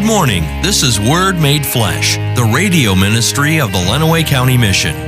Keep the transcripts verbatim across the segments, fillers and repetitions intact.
morning. This is Word Made Flesh, the radio ministry of the Lenawee County Mission.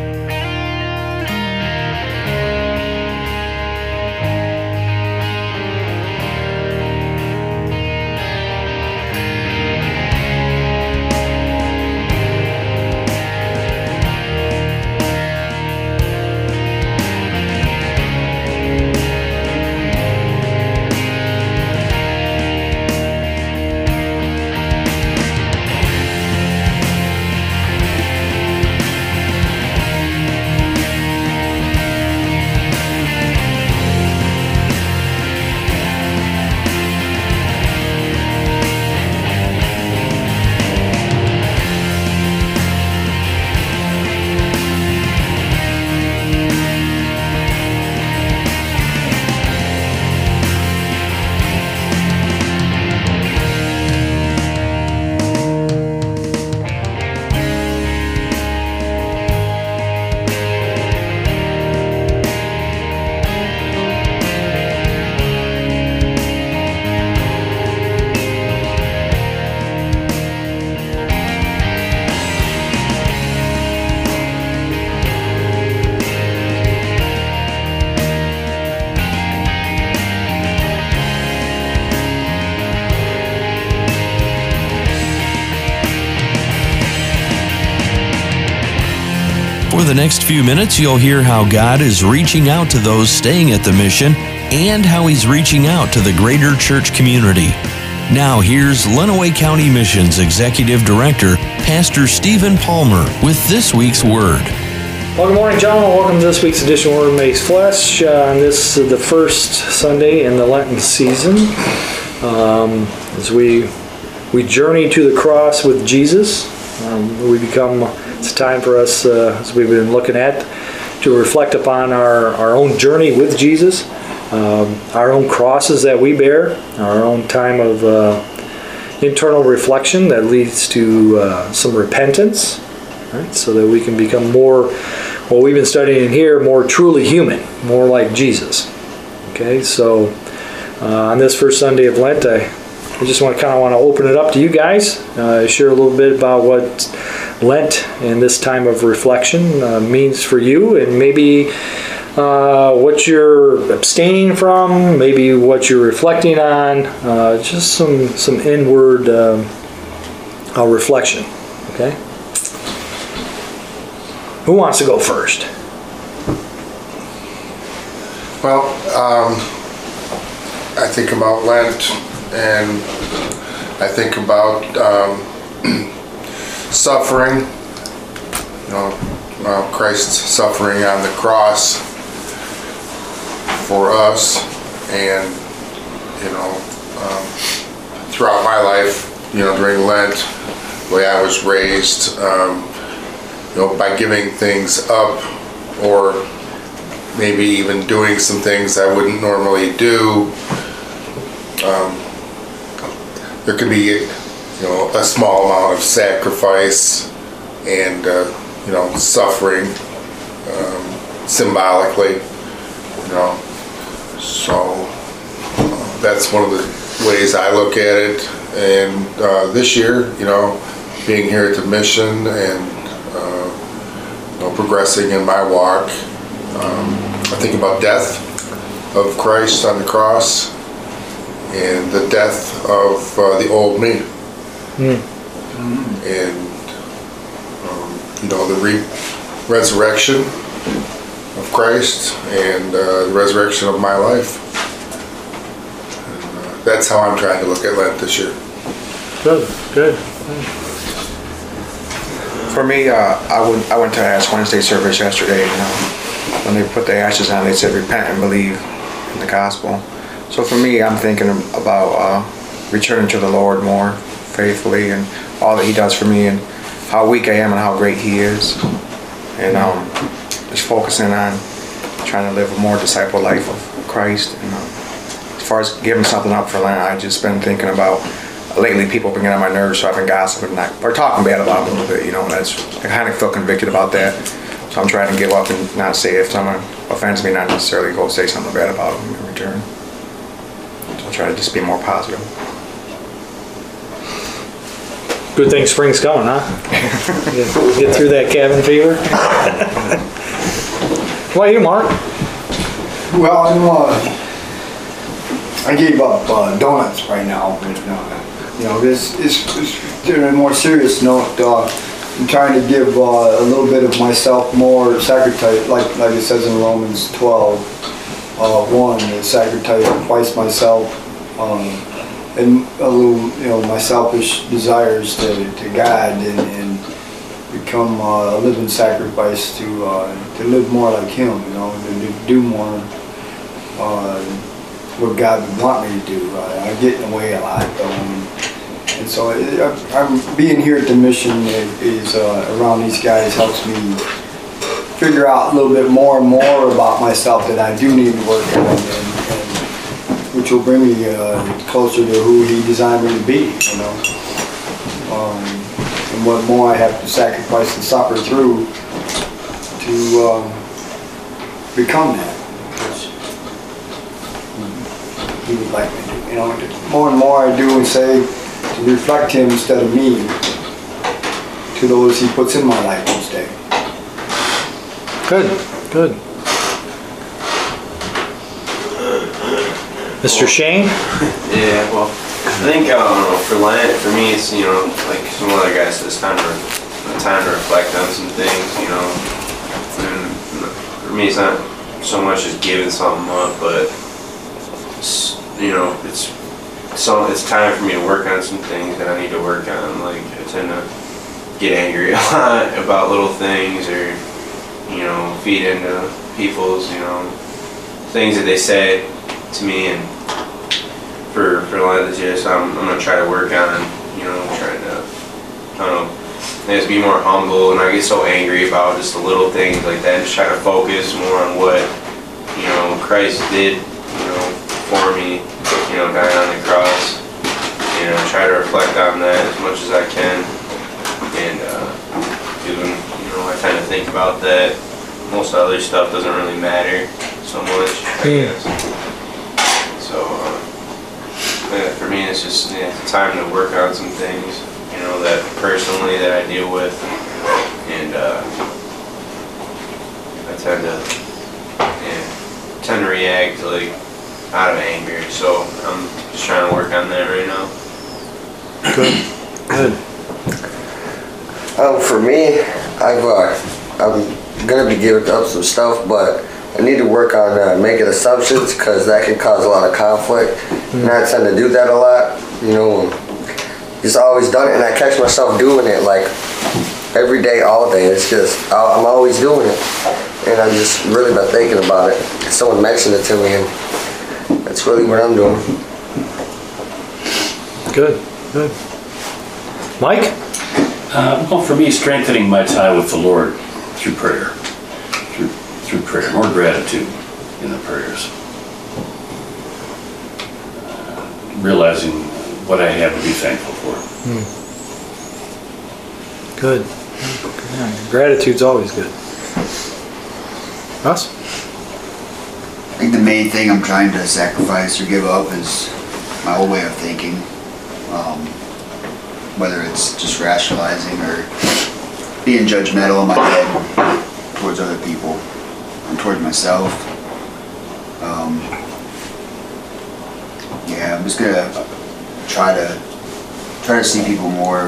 For the next few minutes, you'll hear how God is reaching out to those staying at the mission and how He's reaching out to the greater church community. Now, here's Lenawee County Missions Executive Director, Pastor Stephen Palmer, with this week's Word. Well, good morning, gentlemen. Welcome to this week's edition of Word Made Flesh. Uh, this is the first Sunday in the Lenten season. Um, as we we journey to the cross with Jesus, um, we become... It's time for us, uh, as we've been looking at, to reflect upon our, our own journey with Jesus, um, our own crosses that we bear, our own time of uh, internal reflection that leads to uh, some repentance, right? So that we can become more, what we've been studying here, more truly human, more like Jesus. Okay, so uh, on this first Sunday of Lent, I, I just want to kind of want to open it up to you guys, uh, share a little bit about what Lent and this time of reflection uh, means for you, and maybe uh, what you're abstaining from, maybe what you're reflecting on, uh, just some some inward um, uh, reflection. Okay, who wants to go first? Well, um, I think about Lent, and I think about um, suffering, you know, uh, Christ's suffering on the cross for us, and you know, um, throughout my life, you know, during Lent, the way I was raised, um, you know, by giving things up, or maybe even doing some things I wouldn't normally do. Um, there could be, you know, a small amount of sacrifice and, uh, you know, suffering, um, symbolically, you know. So uh, that's one of the ways I look at it. And uh, this year, you know, being here at the mission and, uh, you know, progressing in my walk, um, I think about death of Christ on the cross and the death of uh, the old me. Mm. And um, you know, the re- resurrection of Christ and uh, the resurrection of my life. And, uh, that's how I'm trying to look at Lent this year. Good, good. For me, uh, I went I went to Ash Wednesday service yesterday. You know, when they put the ashes on, they said repent and believe in the gospel. So for me, I'm thinking about uh, returning to the Lord more faithfully, and all that He does for me, and how weak I am and how great He is, and um, just focusing on trying to live a more disciple life of Christ. And um, as far as giving something up for Lent, I've just been thinking about, lately people have been getting on my nerves, so I've been gossiping or talking bad about them a little bit, you know, and that's, I kind of feel convicted about that. So I'm trying to give up and not say, if someone offends me, not necessarily go say something bad about them in return. So I'll try to just be more positive. Good thing spring's coming, huh? Get, get through that cabin fever. What about you, Mark? Well, I'm, uh, I gave up uh, donuts right now, but, uh, you know, this is, on a more serious note, uh, I'm trying to give uh, a little bit of myself more sacrifice, like like it says in Romans twelve, uh, one, sacrifice twice myself, um, and a little, you know, my selfish desires to, to God, and, and become uh, a living sacrifice to uh, to live more like Him, you know, and to do more uh, what God would want me to do. Uh, I get in the way a lot, though. And, And so it, I'm being here at the mission is uh, around these guys helps me figure out a little bit more and more about myself that I do need to work on, and, and which will bring me uh, closer to who He designed me to be, you know. Um, and what more I have to sacrifice and suffer through to um, become that, which He would like me to do. You know, the more and more I do and say, to reflect Him instead of me to those He puts in my life each day. Good, good. Mister Shane? Yeah, well, I think, I don't know, for Lent, for me, it's, you know, like some other guys, it's time to, time to reflect on some things, you know. And for me, it's not so much as giving something up, but, it's, you know, it's, So it's time for me to work on some things that I need to work on. Like, I tend to get angry a lot about little things, or, you know, feed into people's, you know, things that they say to me. And for for Lent this year, so I'm, I'm gonna try to work on, you know, trying to, I don't know, I just be more humble. And I get so angry about just the little things like that. Just try to focus more on what, you know, Christ did, you know, for me. You know, dying on the cross, you know, try to reflect on that as much as I can, and uh, doing, you know, I kind of think about that. Most other stuff doesn't really matter so much, I guess. So, uh, yeah, for me, it's just, yeah, it's time to work on some things, you know, that personally that I deal with, and uh, I tend to, yeah, tend to react like out of anger, so I'm just trying to work on that right now. Good, good. Um, for me, I've uh, I'm gonna be giving up some stuff, but I need to work on uh, making assumptions, because that can cause a lot of conflict. Mm. And I tend to do that a lot, you know. Just always done it, and I catch myself doing it like every day, all day. It's just I'm always doing it, and I've just really been thinking about it. Someone mentioned it to me, and that's really what I'm doing. Good, good. Mike? Uh, well, for me, strengthening my tie with the Lord through prayer. Through through prayer. More gratitude in the prayers. Uh, realizing what I have to be thankful for. Hmm. Good. Yeah, gratitude's always good. Russ? I think the main thing I'm trying to sacrifice or give up is my old way of thinking. Um, whether it's just rationalizing or being judgmental in my head towards other people and towards myself. Um, yeah, I'm just gonna try to try to see people more,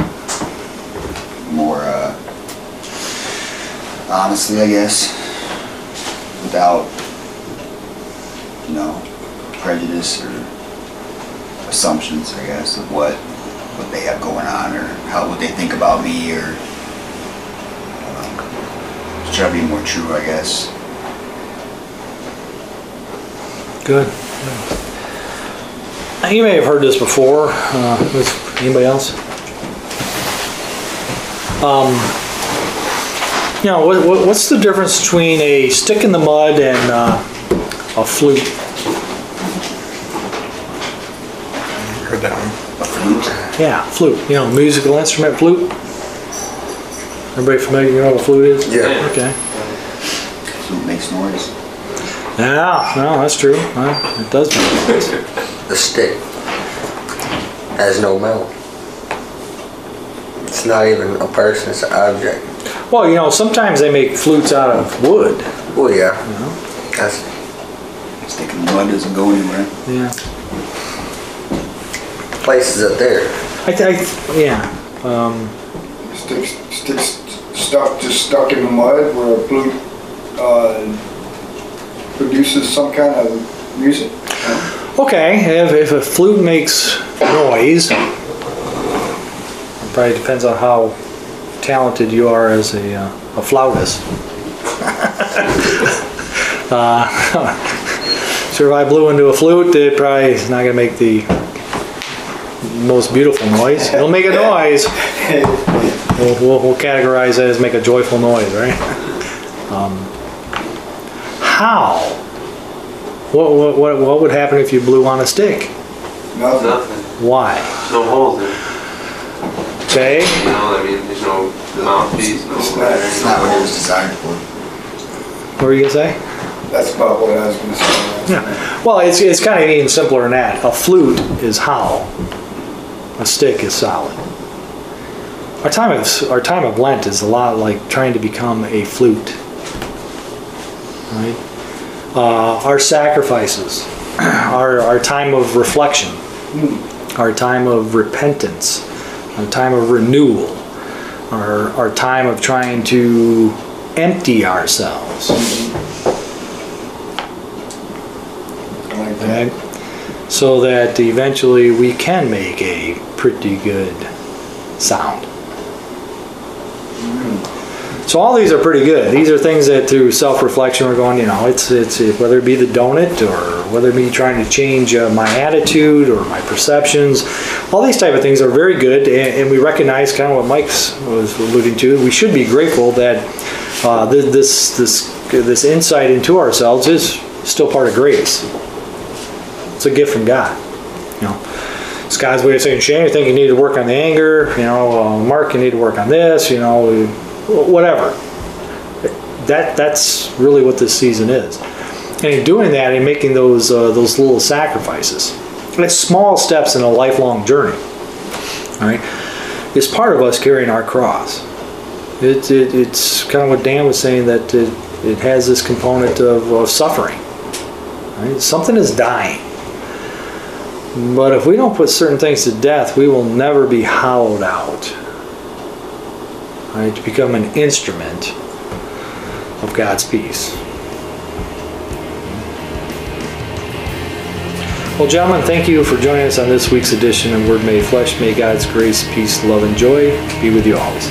more uh, honestly, I guess, without, you know, prejudice or assumptions, I guess, of what what they have going on, or how what they think about me, or um, just try to be more true, I guess. Good. You may have heard this before. Uh, with anybody else? Um, you know, what, what, what's the difference between a stick in the mud and uh, a flute? Heard that one. A flute? Yeah, flute. You know, musical instrument, flute. Everybody familiar? You know what a flute is? Yeah. Okay. Flute makes noise. Yeah, no, that's true. Well, it does make sense. The stick has no mouth. It's not even a person, it's an object. Well, you know, sometimes they make flutes out of wood. Oh yeah. You know? That's Sticking in the mud doesn't go anywhere. Yeah. places up there. I, th- I yeah. Um, Sticks, sticks stuck, just stuck in the mud where a flute uh, produces some kind of music. okay, if, if a flute makes noise, it probably depends on how talented you are as a, uh, a flautist. uh, so if I blew into a flute, it probably is not going to make the most beautiful noise. It'll make a noise. We'll, we'll, we'll categorize that as make a joyful noise, right? Um, how? What, what, what, what would happen if you blew on a stick? Nothing. Nothing. Why? There's no holes in it. Okay. You know, I mean, there's no mouthpiece, no It's not- letter, It's no not what it was holes. designed for. What were you gonna say? That's about what I was going to say. Yeah. Well, it's it's kind of even simpler than that. A flute is hollow. A stick is solid. Our time of our time of Lent is a lot like trying to become a flute. Right. Uh, our sacrifices, our our time of reflection, our time of repentance, our time of renewal, our our time of trying to empty ourselves. I like that. Okay? So that eventually we can make a pretty good sound. So all these are pretty good. These are things that through self-reflection we're going, you know, it's it's whether it be the donut or whether it be trying to change uh, my attitude or my perceptions, all these type of things are very good, and, and we recognize kind of what Mike was alluding to. We should be grateful that uh, this this this insight into ourselves is still part of grace. It's a gift from God. You know, it's God's way of saying, Shane, you think you need to work on the anger. You know, uh, Mark, you need to work on this. You know, whatever. That that's really what this season is. And in doing that, and making those uh, those little sacrifices, it's small steps in a lifelong journey. All right, it's part of us carrying our cross. It, it it's kind of what Dan was saying, that it, it has this component of, of suffering. Right? Something is dying. But if we don't put certain things to death, we will never be hollowed out. Right? To become an instrument of God's peace. Well, gentlemen, thank you for joining us on this week's edition of Word Made Flesh. May God's grace, peace, love, and joy be with you always.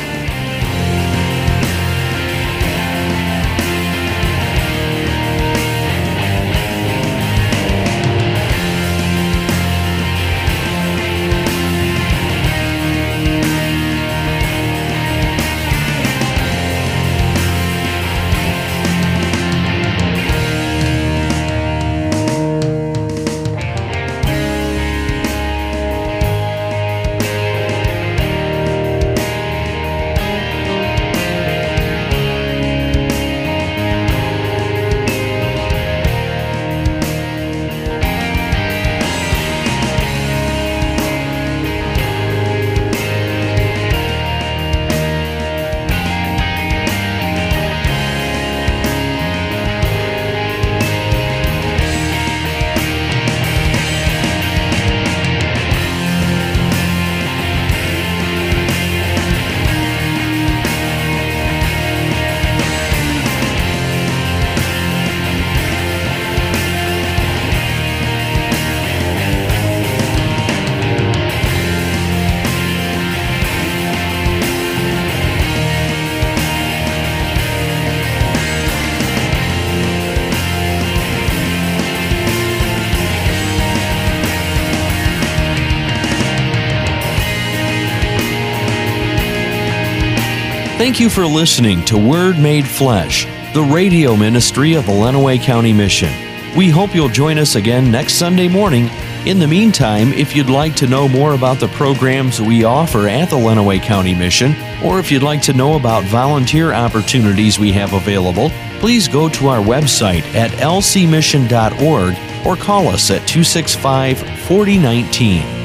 Thank you for listening to Word Made Flesh, the radio ministry of the Lenawee County Mission. We hope you'll join us again next Sunday morning. In the meantime, if you'd like to know more about the programs we offer at the Lenawee County Mission, or if you'd like to know about volunteer opportunities we have available, please go to our website at l c mission dot org or call us at two six five, four oh one nine.